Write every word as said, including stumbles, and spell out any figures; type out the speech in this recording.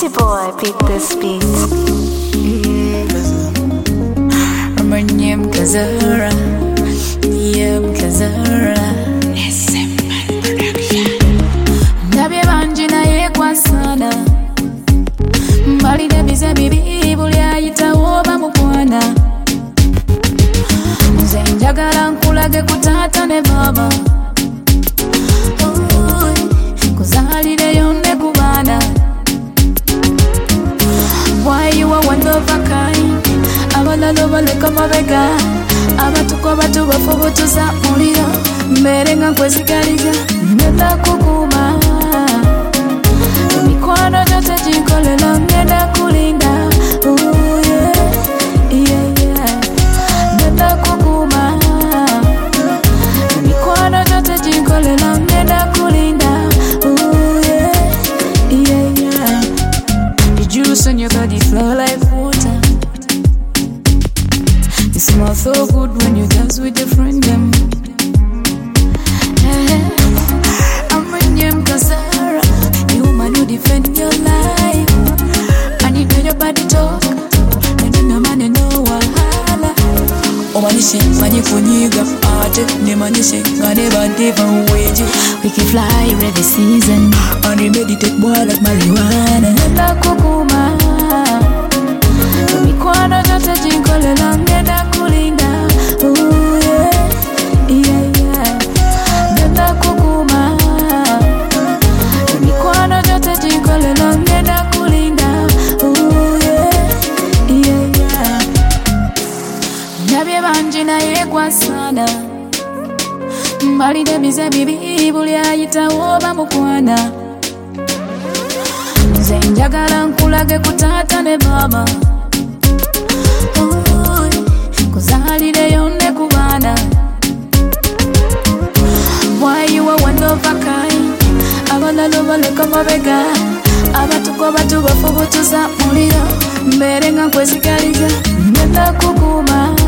City boy beat this beat. I'm a name Kazara. Yep, Kazara. Ndabye banji naye kwa sana. Mbali nebize bibi buli ayitawo bamukwana. Nze njagala nkulage ku taata ne baba. Kuzalireyo ne ku baana. Why you are one of a kind? Abalala baleka mabega. Abatuko batu bafubutuza muliro. Mbere nga nkwesigaliza ngenda kukuma. Emikwano gyonna ginkolela ngenda kulinda. Ooh yeah, yeah yeah. Ngenda kukuma. Emikwano gyonna ginkolela ngenda kulinda. Ooh yeah, yeah yeah. The juice on your body flow like water. You smell so good when you dance with your friend them. I'm a name Kazara. You man who defend your life. I need to hear your body talk. And you know man you know wahala. Oh manishe manye kunyiga ate ne manishe ngane bandiva uweji. We can fly every season. And we meditate boy like marijuana. Nenda kukuma. Mikwano gyonna ginkolela ngenda kulinda. Ooh yeah, yeah yeah. Ngenda kukuma. Mikwano gyonna ginkolela ngenda kulinda. Ooh yeah, yeah yeah. Ndabye banji naye kwa sana. Mbali nebize bibi buli ayitawo bamukwana. Nze njagala nkulage ku taata ne baba. Kuzalireyo ne ku baana. Why you are one of a kind? Abalala baleka mabega. Abatuko batu bafubutuza muliro. Mbere nga nkwesigaliza ngenda kukuma.